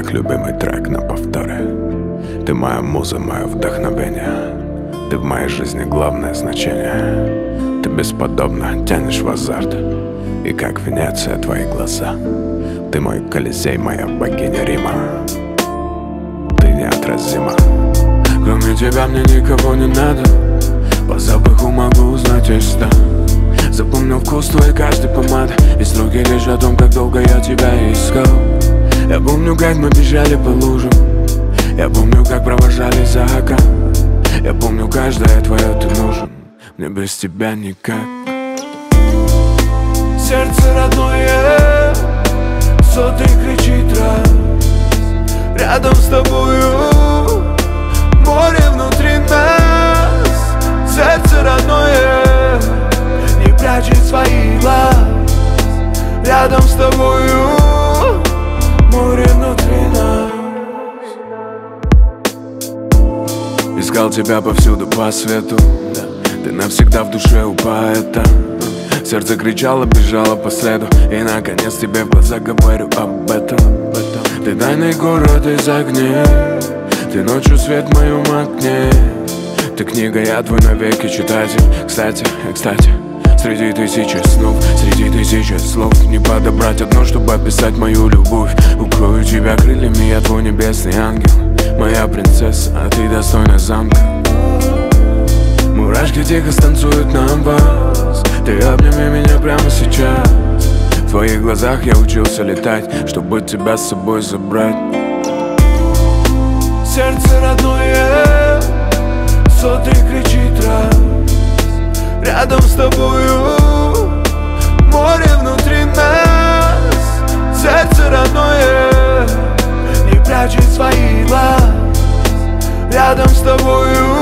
их любимый трек на повторе. Ты моя муза, мое вдохновение. Ты в моей жизни главное значение. Ты бесподобно тянешь в азарт, и как Венеция твои глаза. Ты мой Колизей, моя богиня Рима. Ты неотразима. Кроме тебя мне никого не надо. По запаху могу узнать весь стан. Запомнил вкус твоей каждой помады. И слуги лишь о том, как долго я тебя искал. Я помню, как мы бежали по лужам. Я помню, как провожали за закат. Я помню, каждое твое ты нужен. Мне без тебя никак. Сердце родное, сотый кричит раз. Рядом с тобою море внутри нас. Сердце родное не прячет свои глаз. Рядом с тобою море внутри нас. Искал тебя повсюду по свету, да. Ты навсегда в душе у поэта. Сердце кричало, бежало по следу. И наконец тебе в глаза говорю об этом. Ты тайный город из огней. Ты ночью свет в моем окне. Ты книга, я твой навеки читатель. Кстати, среди тысячи снов, среди тысячи слов не подобрать одно, чтобы описать мою любовь. Укрою тебя крыльями, я твой небесный ангел. Моя принцесса, а ты достойна замка. Мурашки тихо станцуют на бас. Ты обними меня прямо сейчас. В твоих глазах я учился летать, чтобы тебя с собой забрать. Сердце родное, сотый кричит раз. Рядом с тобою море внутри нас. Сердце родное не прячет свои глаз. Рядом с тобою